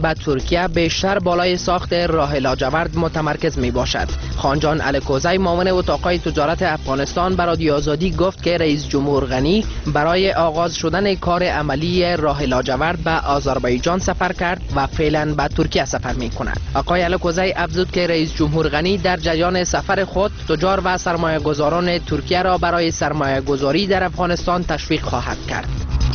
و ترکیه بیشتر بالای ساخت راه لاجورد متمرکز می باشد. خانجان الکوزی معاون اتاقای تجارت افغانستان به رادیو آزادی گفت که رئیس جمهور غنی برای آغاز شدن کار عملی راه لاجورد به آذربایجان سفر کرد و فعلا به ترکیه سفر می کند. آقای الکوزی افزود که رئیس جمهور غنی در جریان سفر خود تجار و سرمایه گذاران ترکیه را برای سرمایه گذاری در افغانستان تشویق خواهد کرد.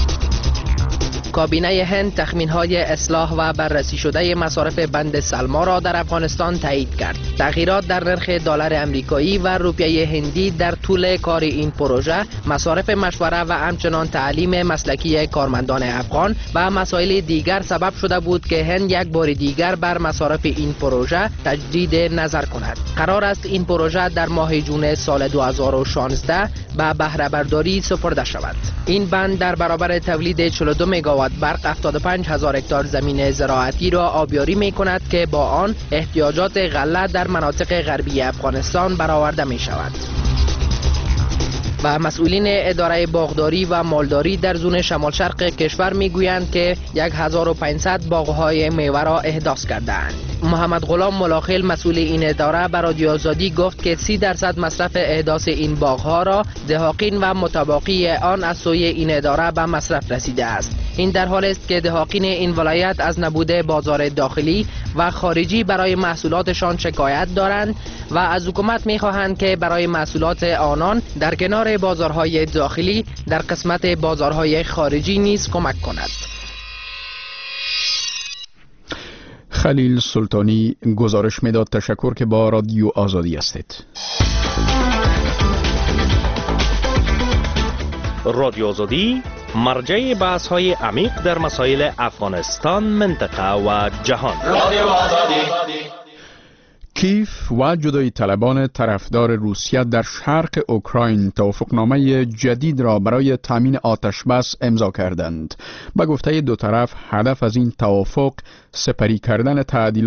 کابینه هند تخمین‌های اصلاح و بررسی شده مصارف بند سلما را در افغانستان تایید کرد. تغییرات در نرخ دلار امریکایی و روپیه هندی در طول کار این پروژه، مصارف مشوره و همچنان تعلیم مسلکی کارمندان افغان و مسائل دیگر سبب شده بود که هند یک بار دیگر بر مصارف این پروژه تجدید نظر کند. قرار است این پروژه در ماه جون سال 2016 به بهره برداری سپرده شود. این بند در برابر تولید 42 مگاوات برق 75,000 هکتار زمین زراعتی را آبیاری می کند که با آن احتیاجات غله در مناطق غربی افغانستان برآورده می شود. و مسئولین اداره باغداری و مالداری در زون شمال شرق کشور می گویند که 1500 باغهای میوه را احداث کردند. محمد غلام ملاخیل مسئول این اداره به رادیو آزادی گفت که 30% مصرف احداث این باغها را دهاقین و متباقی آن از سوی این اداره به مصرف رسیده است. این در حال است که دهاقین این ولایت از نبود بازار داخلی و خارجی برای محصولاتشان شکایت دارند و از حکومت می‌خواهند که برای محصولات آنان در کنار بازارهای داخلی در قسمت بازارهای خارجی نیز کمک کند. خلیل سلطانی گزارش میداد. تشکر که با رادیو آزادی هستید. رادیو آزادی مرجع بحث‌های عمیق در مسائل افغانستان، منطقه و جهان. رادیو آزادی. کیف و جدایی طلبان طرفدار روسیه در شرق اوکراین توافقنامه جدید را برای تامین آتش بس امضا کردند. به گفته دو طرف هدف از این توافق سپری کردن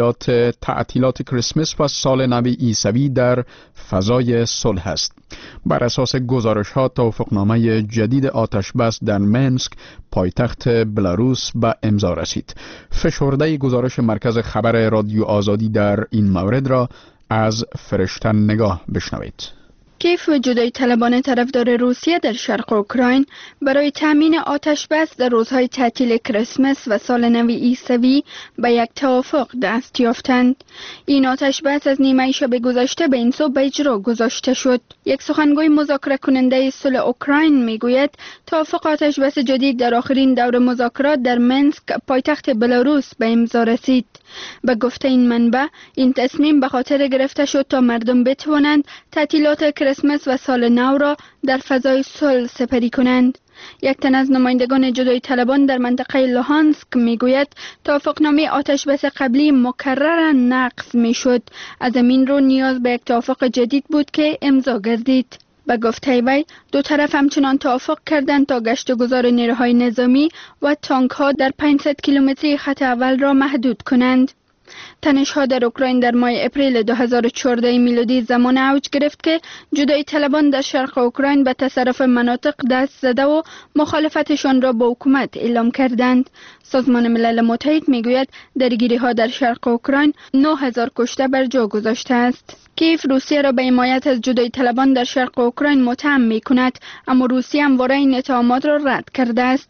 تعطیلات کریسمس و سال نو عیسوی در فضای صلح است. بر اساس گزارش‌ها توافقنامه جدید آتش بس در منسک پایتخت بلاروس به امضا رسید. فشرده گزارش مرکز خبر رادیو آزادی در این مورد را از فرشتن نگاه بشنوید. کیف و جدایی طلبان طرفدار روسیه در شرق اوکراین برای تامین آتش بس در روزهای تعطیل کریسمس و سال نو عیسوی به یک توافق دست یافتند. این آتش بس از نیمه شب گذشته به این صبح به اجرا گذاشته شد. یک سخنگوی مذاکره کننده صلح اوکراین میگوید توافق آتش بس جدید در آخرین دور مذاکرات در منسک پایتخت بلاروس به امضا رسید. به گفته این منبع این تصمیم به خاطر گرفته شد تا مردم بتوانند تعطیلات کریسمس و سال نو را در فضای صلح سپری کنند. یک تن از نمایندگان جدایی طلبان در منطقه لوهانسک میگوید توافقنامه آتش بس قبلی مکرراً نقض میشد. از این رو نیاز به یک توافق جدید بود که امضا گردید. به گفته وی دو طرف همچنان توافق کردند تا گشت و گذار نیروهای نظامی و تانک ها در 500 کیلومتری خط اول را محدود کنند. تنش‌ها در اوکراین در ماه اپریل 2014 میلادی زمان اوج گرفت که جدایی طلبان در شرق اوکراین به تصرف مناطق دست زده و مخالفتشان را با حکومت اعلام کردند. سازمان ملل متحد میگوید درگیری‌ها در شرق اوکراین 9000 کشته بر جا گذاشته است. کیف روسیه را به حمایت از جدایی طلبان در شرق اوکراین متهم می‌کند، اما روسیه همواره این اتهامات را رد کرده است.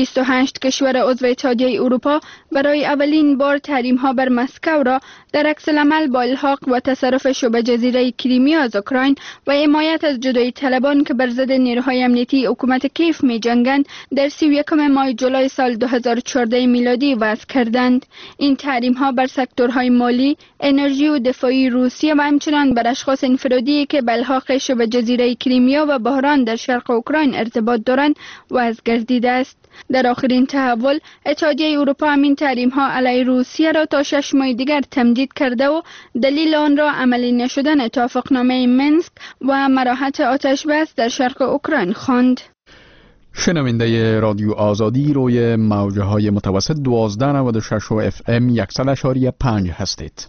28 کشور عضو اتحادیه اروپا برای اولین بار تحریم‌ها بر مسکو را در عکس العمل با الحاق و تصرف شبه جزیره کریمیا از اوکراین و حمایت از جدایی طلبان که بر ضد نیروهای امنیتی حکومت کیف می‌جنگند در 31 ماه جولای سال 2014 میلادی وضع کردند. این تحریم‌ها بر سکتورهای مالی، انرژی و دفاعی روسیه و همچنان بر اشخاص انفرادی که به الحاق شبه جزیره کریمیا و بحران در شرق اوکراین ارتباط دارند وضع گردیده است. در آخرین تحول اتحادیه اروپا همین تحریم‌ها علیه روسیه را تا 6 ماه دیگر تمدید کرده و دلیل آن را عملی نشدن توافقنامه منسک و مراحت آتش بس در شرق اوکراین خواند. شنونده رادیو آزادی روی موج‌های متوسط 1296 و FM 100.5 هستید.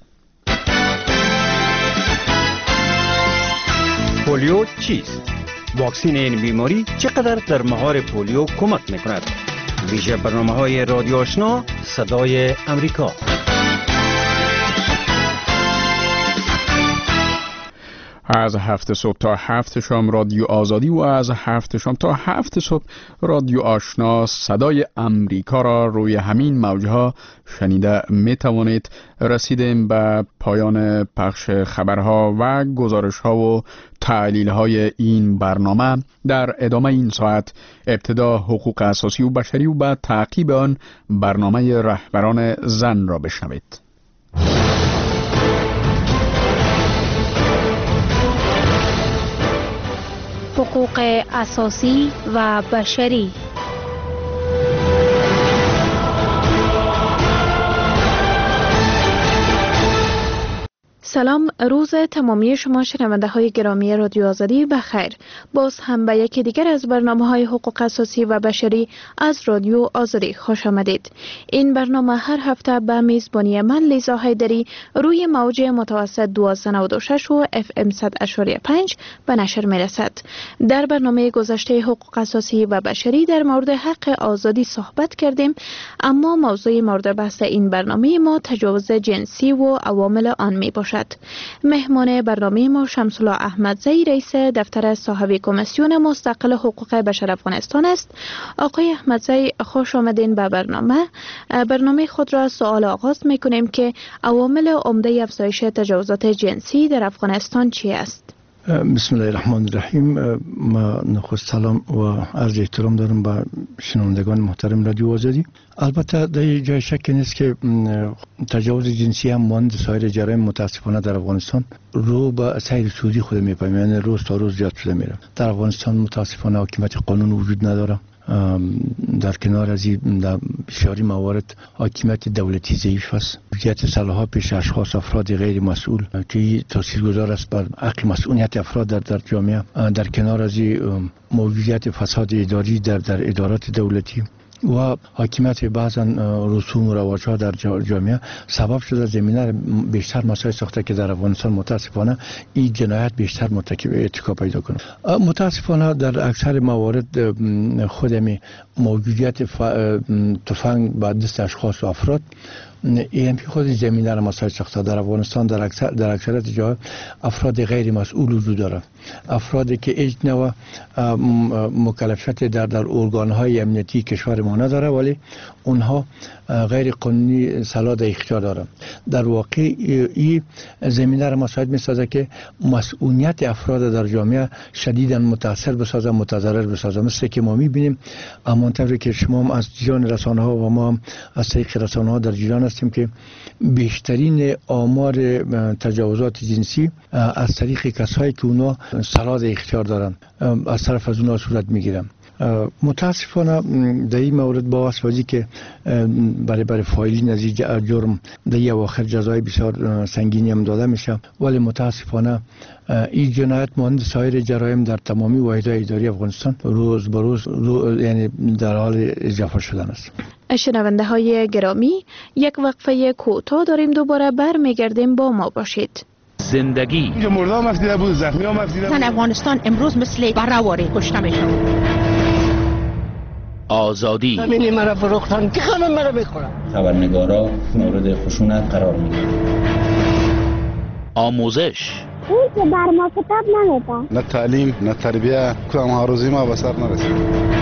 پولیو چیست؟ واکسین این بیماری چقدر در مهار پولیو کمک میکند؟ ویژه برنامه‌های رادیو آشنا صدای امریکا. از 7 صبح تا 7 شام رادیو آزادی و از 7 شام تا 7 صبح رادیو آشنا صدای امریکا را روی همین موجها شنیده می توانید. رسیدیم به پایان پخش خبرها و گزارشها و تحلیل‌های این برنامه. در ادامه این ساعت ابتدا حقوق اساسی و بشری و بعد تعقیب آن برنامه رهبران زن را بشنوید. حقوق اساسی و بشری. سلام، روز تمامی شما شنونده های گرامی رادیو آزادی بخیر. باز هم به یکی دیگر از برنامه های حقوق اساسی و بشری از رادیو آزادی خوش آمدید. این برنامه هر هفته به میزبانی من لیزا حیدری روی موج متوسط 1296 و FM 100.5 به نشر می رسد. در برنامه گذشته حقوق اساسی و بشری در مورد حق آزادی صحبت کردیم، اما موضوع مورد بحث این برنامه ما تجاوز جنسی و عوامل آن می باشد. مهمان برنامه ما شمس‌الله احمدزی رئیس دفتر صاحب کمیسیون مستقل حقوق بشر افغانستان است. آقای احمدزی خوش آمدین به برنامه خود را سوال آغاز می‌کنیم که عوامل عمده افزایش تجاوزات جنسی در افغانستان چی است؟ بسم الله الرحمن الرحیم. ما نخست سلام و عرض احترام دارم به شنوندگان محترم رادیو آزادی. البته در جای شک نیست که تجاوز جنسی هم مانند سایر جرایم متاسفانه در افغانستان رو به سیر سودی خود میپایم، یعنی روز تا روز زیاد شده میره. در افغانستان متاسفانه حاکمیت قانون وجود نداره. در کنار از این در بسیاری موارد حاکمیت دولتی ضعیف است. موجودیت سلاح پیش اشخاص افراد غیر مسئول که تاثیرگذار است بر حق مسئولیت افراد در جامعه. در کنار از این موجودیت فساد اداری در ادارات دولتی و حاکمیت بعضا رسوم و رواج‌ها در جامعه سبب شده زمینه بیشتر مسائل ساخته که در افغانستان متاسفانه این جنایت بیشتر ارتکاب پیدا کنه. متاسفانه در اکثر موارد خودمی موجودیت تفنگ به دست اشخاص و افراد این خود زمینه را مسائل ساخته. در افغانستان در اکثریت جاها افراد غیر مسئول وجود دارند، افرادی که هیچ نوع مکلفیت در ارگان‌های امنیتی کشور ما نداره، ولی اونها غیر قانونی سلاح در اختیار دارند. در واقع این زمینه را مساعد می‌سازه که مسئولیت افراد در جامعه شدیداً متاثر بسازه، متضرر بسازه. مثل که ما می‌بینیم همانطوری که شما هم از جریان رسانه‌ها و ما هم از طریق رسانه‌ها در جریان هستیم که بیشترین آمار تجاوزات جنسی از طریق کسایی که اونا سلاح در اختیار دارن از طرف از اونا صورت میگیرن. متاسفانه در این مورد با واسطه که برای فایلین از این جرم در این اواخر جزای بسیار سنگینی هم داده میشه، ولی متاسفانه این جنایت مانند سایر جرایم در تمامی واحدهای اداری افغانستان روز به روز یعنی در حال اضافه شدن است. شنونده های گرامی، یک وقفه کوتاه داریم، دوباره برمیگردیم، با ما باشید. زندگی مردم مفیده بود، زخمی ها مفیده بود. افغانستان امروز مثل برهواری کشته میشه. آزادی همینی مرا فروختن که خانم مرا بخورم. خبرنگارا مورد خشونت قرار میگیرن. آموزش اون که بر ما کتاب نمیده. نه تعلیم نه تربیه، کدام هروزی ما به سر نرسید.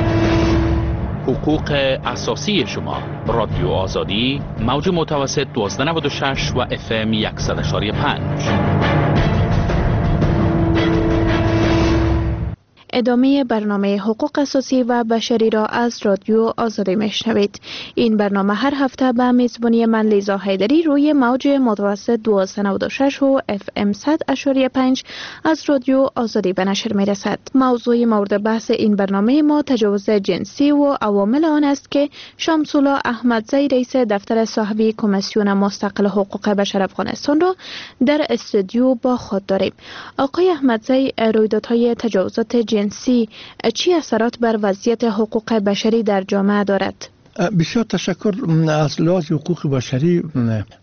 حقوق اساسی شما. رادیو آزادی، موج متوسط 1296 و FM 100.5. ادامه برنامه حقوق اساسی و بشری را از رادیو آزادی میشنوید. این برنامه هر هفته به میزبانی من لیزا حیدری روی موج متوسط 1296 و FM 100.5 از رادیو آزادی به نشر میرسد. موضوع مورد بحث این برنامه ما تجاوز جنسی و عوامل آن است که شمس‌الله احمدزی رئیس دفتر صاحب کمیسیون مستقل حقوق بشر افغانستان را در استودیو با خود داریم. آقای احمدزی، رویدادهای تجاوزات جنسی چی اثرات بر وضعیت حقوق بشری در جامعه دارد؟ بسیار تشکر. از لحاظ حقوق بشری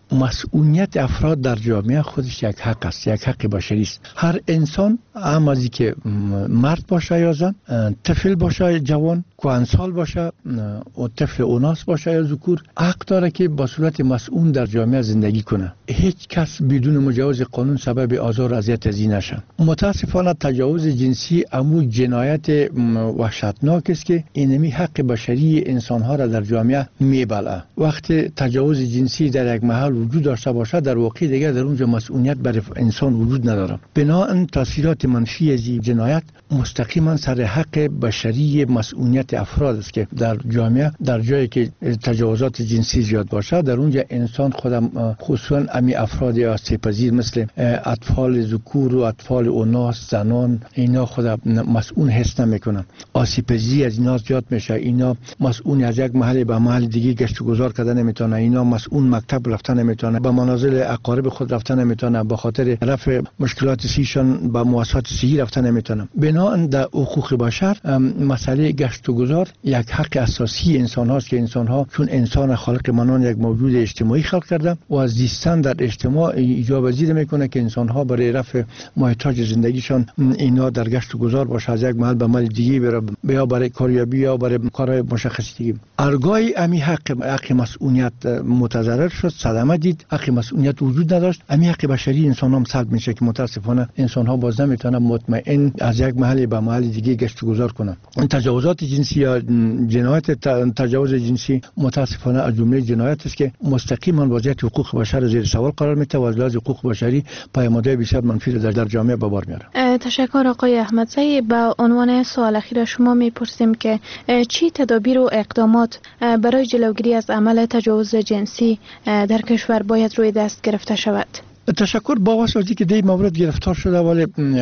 مسئولیت افراد در جامعه خودش یک حق است، یک حق بشری است. هر انسان، هم از که مرد باشه یا زن، طفل باشه جوان، کهنسال باشه و طفل اوناس باشه یا ذکور، حق داره که با صورت مسئول در جامعه زندگی کنه. هیچ کس بدون مجاز قانون سبب آزار و اذیت ازی نشه. متاسفانه تجاوز جنسی امو جنایت وحشتناک است که اینمی حق بشری انسان ها را در جامعه میبلعه. وقتی تجاوز جنسی در یک محل وجود داشته باشه، در واقع دیگر در اونجا مسئولیت برای انسان وجود نداره. بنابراین تاثیرات منفی از این جنایت مستقیما سر حق بشری مسئولیت افراد است که در جامعه، در جایی که تجاوزات جنسی زیاد باشه، در اونجا انسان خودم خصوصا امی افراد آسیب‌پذیر مثل اطفال ذکور و اطفال اوناس، زنان، اینا خودم مسئول حس نمیکنن. آسیب‌پذیری از اینا زیاد میشه. اینا مسئول از یک محل به محل دیگه گشت و گذار کردن نمیتونه. اینا مسئول مکتب رفتن نمیتونه، به منازل اقارب خود رفتن نمیتونه، به خاطر رفع مشکلات سیشان به مؤسسات صحی رفتن نمیتونه. بنابراین در حقوق بشر مسئله گشت و گذار یک حق اساسی انسان هاست که انسان ها چون انسان خالق منان یک موجود اجتماعی خلق کرده و از زیستن در اجتماع ایجاب پذیر میکنه که انسان ها برای رفع محتاج زندگیشان اینا در گشت و گذار باشه، از یک محل به محل دیگه بره، یا برای کاریابی یا برای کارهای مشخصی دیگه. ارگای امی حق مسئولیت متضرر شد، صدمه دید، حق مسئولیت وجود نداشت. امی حق بشری انسان هم سلب میشه که متاسفانه انسان ها باز نمیتونن مطمئن از یک محل به محل دیگه گشت و گذار کنن. تجاوزات جنسی یا جنایت تجاوز جنسی متاسفانه از جمله جنایت است که مستقیما وضعیت حقوق بشر زیر سوال قرار میده و از لحاظ حقوق بشری پیامدهای بسیار منفی در جامعه به بار میاره. تشکر آقای احمدزی. به عنوان سوال اخیر شما میپرسیم که چی تدابیر و اقدامات برای جلوگیری از عمل تجاوز جنسی در کشور باید روی دست گرفته شود؟ تشکر. با واسطه که دی مورد گرفتار شده، ولی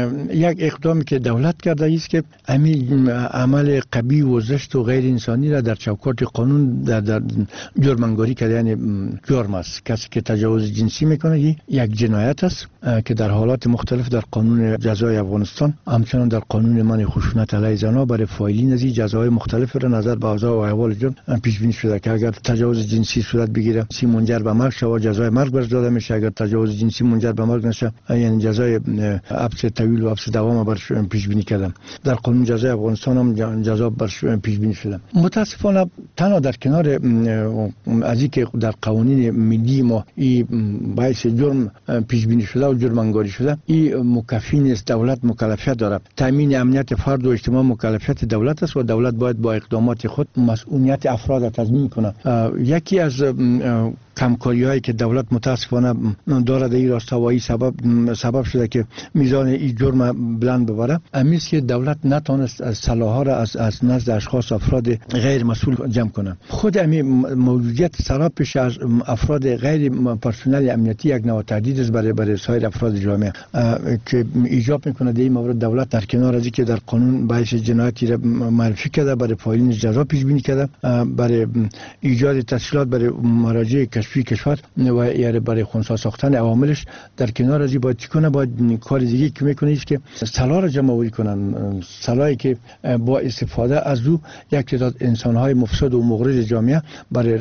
یک اقدامی که دولت کرده است که همین عمل قبیح و زشت و غیر انسانی را در چوکات قانون در جرم‌انگاری کرده. یعنی جرم است. کسی که تجاوز جنسی میکنه یک جنایت است که در حالات مختلف در قانون جزای افغانستان، همچنان در قانون منع خشونت علیه زنان برای فاعلین از جزای مختلف را نظر به اوضاع و احوال جرم پیش بینی شده که اگر تجاوز جنسی صورت بگیره منجر به مرگ شود، جزای مرگ بر داده میشه. اگر تجاوز جنسی منجر به مرگ نشه، یعنی جزای حبس طویل و حبس دوام برش پیش بینی کردم. در قانون جزای افغانستان هم جزا برش پیش بینی شده. متاسفانه تنها در کنار از اینکه در قوانین ملی ما این باعث جرم پیش بینی شده و جرم انگاری شده، این مکفی نیست. دولت مکلفیت داره. تامین امنیت فرد و اجتماع مکلفیت دولت است و دولت باید با اقدامات خود مسئولیت افراد را تضمین کنه. یکی از کمکاری‌هایی که دولت متاسفانه داره در این راستا و این سبب شده که میزان این جرم بلند ببره، امی است که دولت نتونست سلاح‌ها را از نزد اشخاص افراد غیر مسئول جمع کنه. خود امی موجودیت سرابش از افراد غیر پرسنل امنیتی یک نوع تهدید است برای سایر افراد جامعه که ایجاب میکنه در این مورد دولت در کنار از اینکه در قانون باعث جنایتی را معرفی کرده، برای فاعلین جزا پیش بینی کرده، برای ایجاد تسهیلات برای مراجع کشفی کشور و یا برای خنثی ساختن عواملش، در کنار از این باید چی کنه؟ باید کار دیگه که میکنه است که سلاح را جمع آوری کنن، سلاحی که با استفاده از او یک تعداد انسان‌های مفسد و مغرض جامعه برای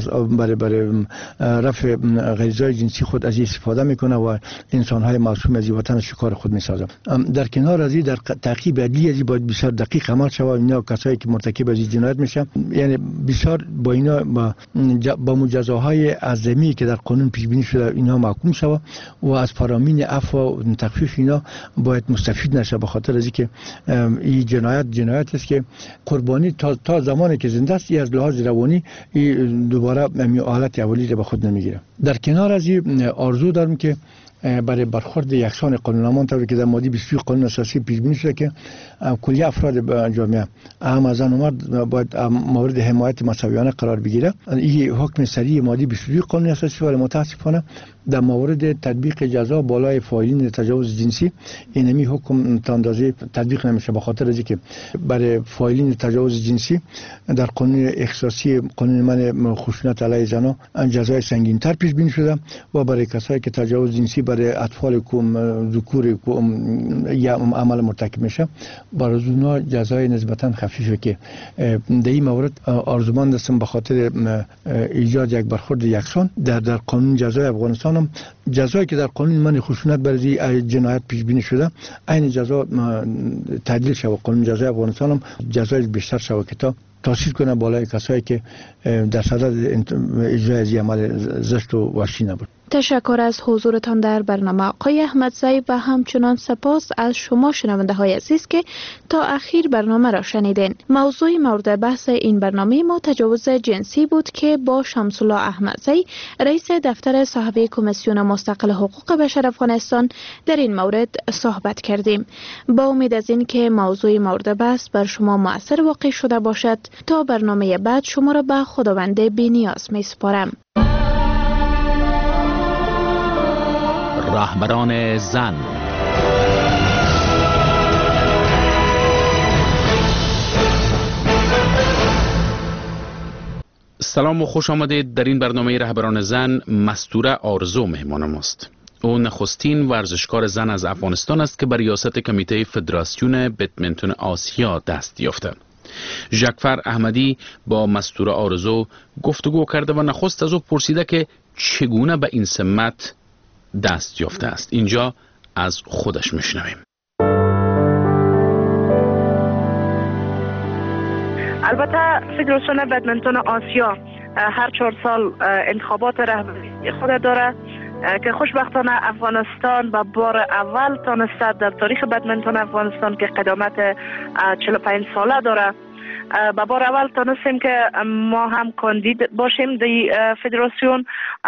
رفع غریزه‌های جنسی خود از استفاده میکنه و انسان‌های معصوم از وطن شکار خود میسازه. در کنار از این در تعقیب عدلی از این باید بسیار دقیق عمل شود. اینا کسایی که مرتکب از این جنایت میشن، یعنی بسیار با اینا با مجازاهای اعظمی که در قانون پیش بینی شده اینا محکوم شود و از فرامین عفو و تخفیف اینا باید مستفید نشه، به خاطر از اینکه این جنایت است که قربانی تا زمانی که زنده است از لحاظ روانی دوباره همین حالت اولی را به خود نمیگیره. در کنار از این آرزو دارم که برای برخورد یکسان قانونمان طوری که در ماده 22 قانون اساسی پیش بینی شده که کلیه افراد جامعه هم زن و مرد باید مورد حمایت مساویانه قرار بگیره. این حکم سریع ماده 22 قانون اساسی ولی متاسفانه در مورد تطبیق جزا بالای فاعلین تجاوز جنسی اینمی حکم تا اندازه تطبیق نمیشه، به خاطر از اینکه برای فاعلین تجاوز جنسی در قانون اختصاصی قانون منع خشونت علیه زنان جزای سنگین‌تر پیش بینی شده و برای کسایی که تجاوز جنسی برای اطفال کوم ذکور کوم یا عمل مرتکب میشه برای اونا جزای نسبتا خفیفه که در این مورد آرزومند هستم به خاطر ایجاد یک برخورد یکسان در قانون جزای افغانستان هم جزایی که در قانون من خشونت برای جنایت پیش بینی شده این جزا تعدیل شود. قانون جزای افغانستان هم جزای بیشتر شود که تا تاثیر کنه بالای کسایی که در صدد اجرای از عمل زشت و وحشی نبود. تشکر از حضورتان در برنامه آقای احمدزی و همچنان سپاس از شما شنونده های عزیز که تا اخیر برنامه را شنیدین. موضوع مورد بحث این برنامه ما تجاوز جنسی بود که با شمس‌الله احمدزی رئیس دفتر صاحب کمیسیون مستقل حقوق بشر افغانستان در این مورد صحبت کردیم. با امید از این که موضوع مورد بحث بر شما مؤثر واقع شده باشد تا برنامه بعد شما را به خداوند بی‌نیاز می‌سپارم. رهبران زن. سلام و خوش آمدید. در این برنامه رهبران زن مستوره آرزو مهمان ماست. او نخستین ورزشکار زن از افغانستان است که بر ریاست کمیته فدراسیون بدمنتون آسیا دست یافته. ژکفر احمدی با مستوره آرزو گفتگو کرده و نخست از او پرسیده که چگونه به این سمت دست یافته است. اینجا از خودش میشنویم. البته فدراسیون بدمنتون آسیا هر 4 سال انتخابات رهبری خود داره که خوشبختانه افغانستان به بار اول تانسته در تاریخ بدمنتون افغانستان که قدامت 45 ساله داره به بار اول تانستیم که ما هم کاندید باشیم در فدراسیون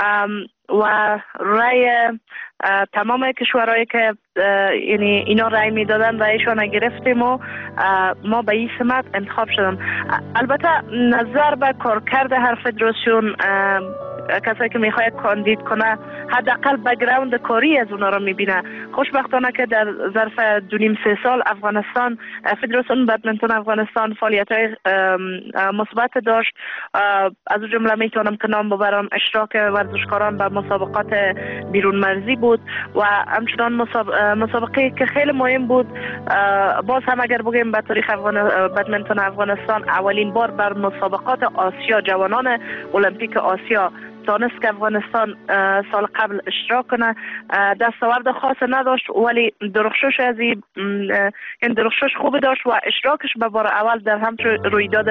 و رای تمام کشورهایی که یعنی اینا رای میدادن رایشان گرفتیم و ما به این سمت انتخاب شدم. البته نظر به کارکرد هر فدراسیون کسایی که میخواد کاندید کنه حداقل بک‌گراند کاری از اونا رو میبینه. خوشبختانه که در ظرف 2.5-3 سال افغانستان فدراسیون بدمنتون افغانستان فعالیت‌های مثبت داشت. از اون جمله میتونم که نام ببرم اشتراک ورزشکاران به مسابقات بیرون مرزی بود و همچنان مسابقه که خیلی مهم بود. باز هم اگر بگیم به تاریخ بدمنتون افغانستان اولین بار بر مسابقات آسیا جوانان المپیک آسیا تانست که افغانستان سال قبل اشتراک کنه. دستاورد خاص نداشت ولی درخشش از این درخشش خوب داشت و اشتراکش به بار اول در همچون رویداد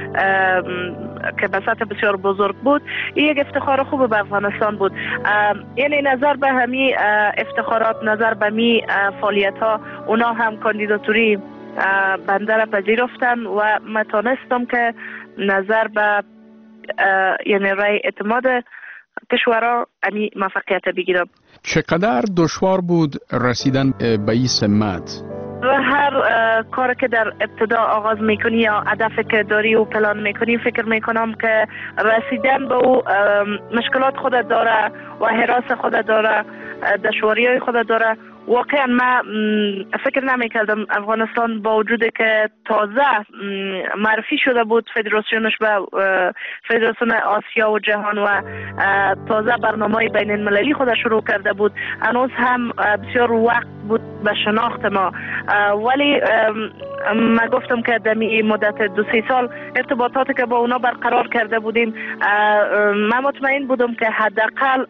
که به سطح بسیار بزرگ بود این یک افتخار خوب به افغانستان بود. یعنی نظر به همین افتخارات نظر به می فعالیت ها اونا هم کاندیداتوری بنده را پذیرفتن و من تانستم که نظر به یعنی رای اعتماد کشورها امی موفقیت بگیرم. چقدر دشوار بود رسیدن به این سمت؟ هر کار که در ابتدا آغاز میکنی یا هدفی که داری و پلان میکنی فکر میکنم که رسیدن به او مشکلات خود داره و حراس خود داره دشواری های خود داره. واقعا من فکر نمیکردم افغانستان با وجود که تازه معرفی شده بود فدراسیونش به فدراسیون آسیا و جهان و تازه برنامه بین المللی خود شروع کرده بود هنوز هم بسیار وقت بود به شناخت ما. ولی من گفتم که در مدت 2-3 سال ارتباطاتی که با اونا برقرار کرده بودیم من مطمئن بودم که حداقل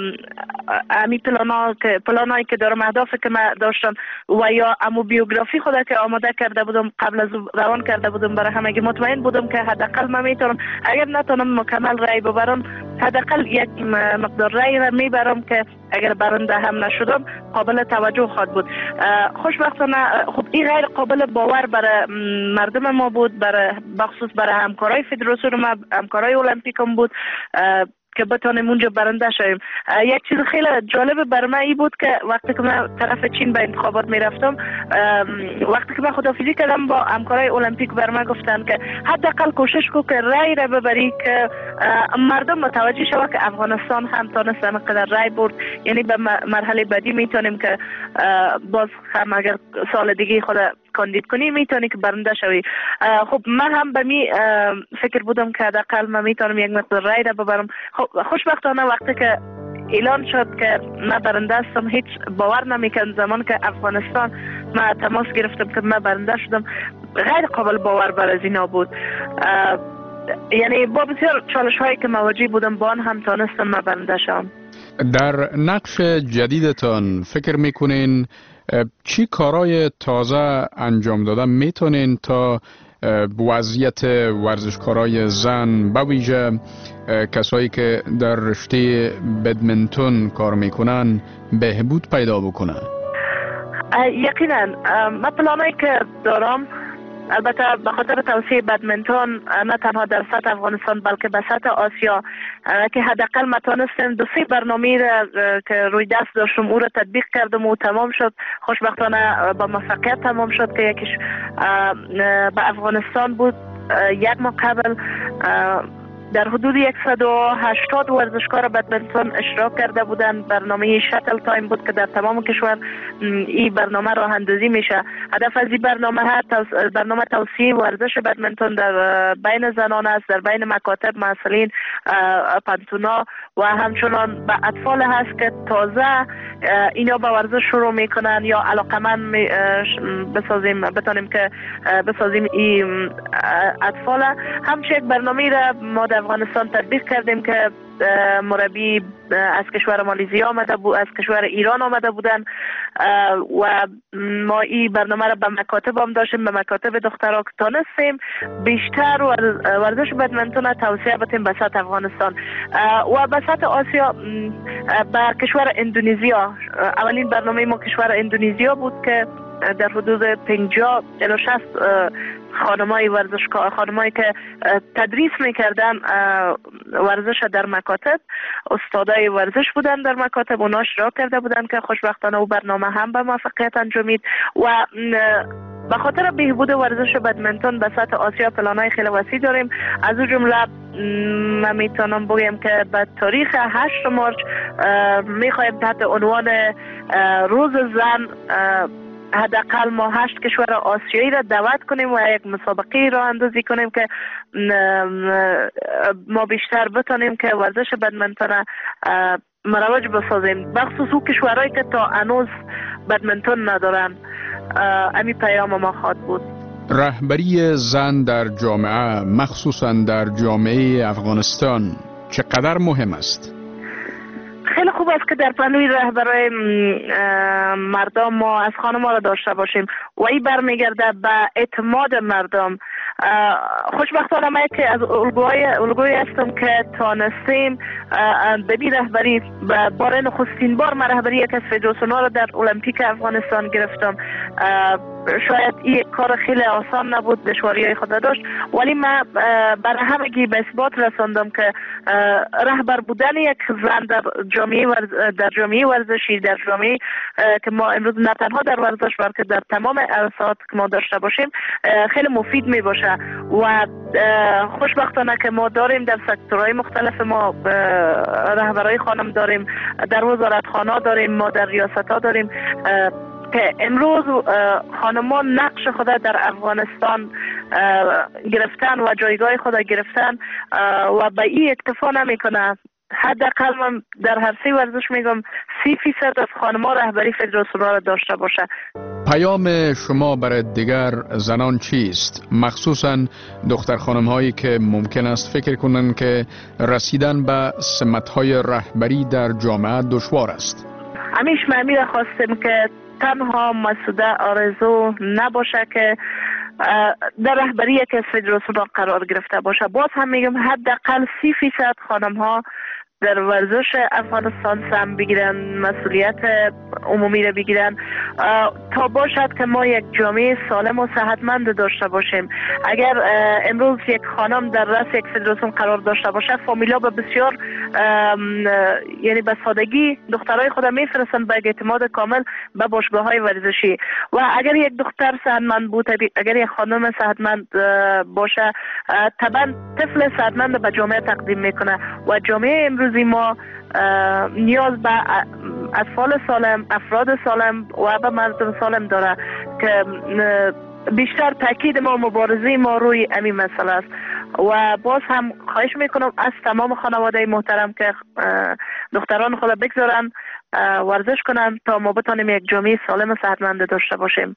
امی پلانایی که دارم اهدافی که من داشتم و یا امو بیوگرافی خود که آماده کرده بودم قبل از روان کرده بودم برای همگی مطمئن بودم که حداقل من میتونم اگر نتونم مکمل رای ببرم حداقل یک مقدار رای را میبرم که اگر برنده هم نشدم قابل توجه خواهد بود. خوشبختانه خب این غیر قابل باور برای مردم ما بود بخصوص برای همکارای فدراسیون ما همکارای المپیکم بود که بتونیم اونجا برنده شویم. یک چیز خیلی جالب بر من این بود که وقتی که من طرف چین به انتخابات میرفتم وقتی که من خداحافظی کردم با همکارای المپیک بر من گفتن که حداقل کوشش کو که رای را ببری که مردم متوجه شود که افغانستان هم تونست اینقدر رای برد. یعنی به مرحله بعدی میتونیم که باز هم اگر سال دیگه خود کاندید کنی میتونی که برنده شوی. خب من هم به می فکر بودم که حداقل من میتونم یک مقدار رای را ببرم. خب خوشبختانه وقتی که اعلان شد که من برنده هستم، هیچ باور نمیکن. زمان که افغانستان من تماس گرفتم که من برنده شدم، غیر قابل باور بر از اینا بود. یعنی با بسیار چالش هایی که مواجه بودم با آن هم تانستم من برنده شم. در نقش جدیدتان فکر میکنین چی کارهای تازه انجام دادن میتونین تا وضعیت ورزشکارای زن به ویژه کسایی که در رشته بدمنتون کار میکنن بهبود پیدا بکنه؟ یقینا من پلانایی که دارم، البته به خاطر توسعه بدمنتون نه تنها در سطح افغانستان بلکه به سطح آسیا که حداقل ما تونستیم 2-3 برنامه که روی دست داشتم او را تطبیق کردم و تمام شد. خوشبختانه با موفقیت تمام شد که یکیش به افغانستان بود. یک ماه قبل در حدود 180 ورزشکار بدمنتون اشتراک کرده بودند. برنامه شاتل تایم بود که در تمام کشور این برنامه راه اندازی میشه. هدف از این برنامه توسعه ورزش بدمنتون در بین زنان است، در بین مکاتب، مسئولین، پانتونا و همچنان به اطفال هست که تازه اینا به ورزش شروع میکنن یا علاقمند بتونیم که بسازیم این اطفال. همچنین یک برنامه را ما در افغانستان تطبیق کردیم که مربی از کشور مالزی آمده بود، از کشور ایران آمده بودن و ما این برنامه را به مکاتب هم داشتیم، به مکاتب دخترها که تانستیم بیشتر ورزش بدمنتون توسعه بدیم به سطح افغانستان و به سطح آسیا. به کشور اندونزیا اولین برنامه ما کشور اندونزیا بود که در حدود 50 الی 60 خانمای ورزشکار، خانمایی که تدریس میکردن ورزش در مکاتب، استادای ورزش بودن در مکاتب، اونا اشتراک کرده بودن که خوشبختانه او برنامه هم به موفقیت انجامید و به خاطر بهبود ورزش بدمنتون به سطح آسیا پلانای خیلی وسیع داریم. از اون جمله من میتونم بگم که به تاریخ 8 مارچ میخوایم تحت عنوان روز زن حداقل ما 8 کشور آسیایی را دعوت کنیم و یک مسابقه راه اندازی کنیم که ما بیشتر بتونیم که ورزش بدمنتون مروج بسازیم، بخصوص او کشورهایی که تا هنوز بدمنتون ندارن. امی پیام ما خواد بود. رهبری زن در جامعه، مخصوصا در جامعه افغانستان، چقدر مهم است؟ خیلی خوب است که در پهلوی رهبرای مردم ما از خانم‌ها را داشته باشیم و این برمیگرده به اعتماد مردم. خوشبختانه ما که از الگوی هستم که تانستیم به بی رهبری بار نخستین بار من رهبری یک از فدراسیون‌ها را در المپیک افغانستان گرفتم. شاید این کار خیلی آسان نبود، دشواری‌های خود داشت، ولی من برای همگی به اثبات رساندم که رهبر بودن یک زن در جامعه ورزشی، در جامعه که ما امروز نه تنها در ورزش بلکه در تمام عرصات که ما داشته باشیم خیلی مفید می باشه و خوشبختانه که ما داریم در سکتورهای مختلف، ما رهبرای خانم داریم، در وزارتخانه داریم، ما در ریاست‌ها داریم که امروز خانمان نقش خود در افغانستان گرفتن و جایگاه خود گرفتن و به این اکتفا نمیکنه. حداقل من در هر سه ورزش میگم 30% از خانم‌ها رهبری فدراسیون را داشته باشه. پیام شما برای دیگر زنان چیست؟ مخصوصا دختر خانم هایی که ممکن است فکر کنند که رسیدن به سمت‌های رهبری در جامعه دشوار است. همیش من خواستم که تنها مسعوده آرزو نباشه که در رهبری یک از فدراسیون قرار گرفته باشه. باز هم میگم حداقل 30% خانم ها در ورزش افغانستان سهم بگیرن، مسئولیت عمومی را بگیرن تا باشد که ما یک جامعه سالم و صحتمند داشته باشیم. اگر امروز یک خانم در رأس یک فدراسیون قرار داشته باشه، فامیلا به بسیار یعنی به سادگی دخترای خود میفرستن به اعتماد کامل به باشگاه‌های ورزشی و اگر یک دختر صحتمند بود، اگر یک خانم صحتمند باشه، طبعا طفل صحتمند به جامعه تقدیم میکنه و جامعه امروزی ما نیاز به اطفال سالم، افراد سالم و به مردم سالم داره که بیشتر تاکید ما، مبارزه ما روی همین مسئله است و باز هم خواهش میکنم از تمام خانواده محترم که دختران خود بگذارن ورزش کنن تا ما بتانیم یک جامعه سالم و صحتمند داشته باشیم.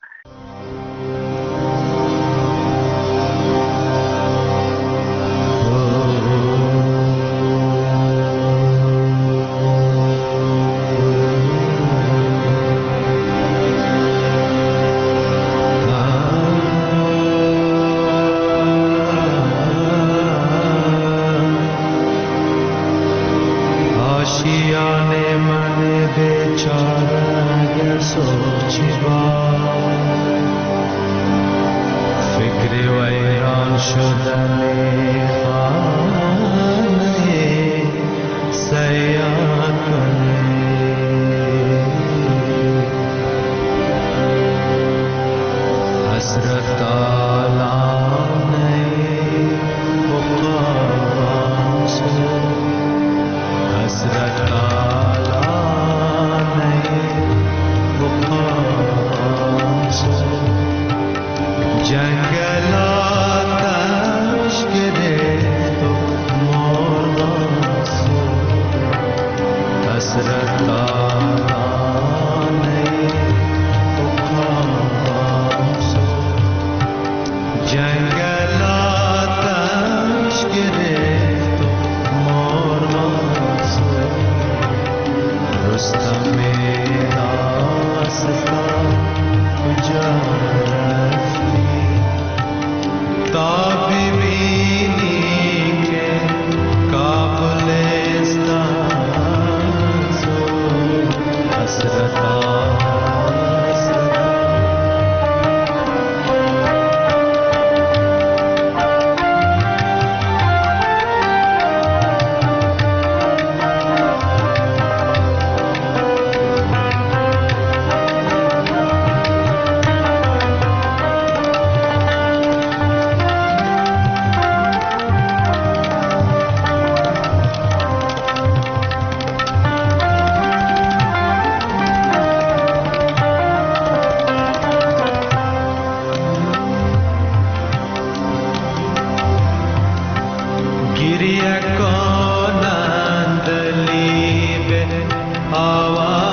गिरिया को नंदली बे आवा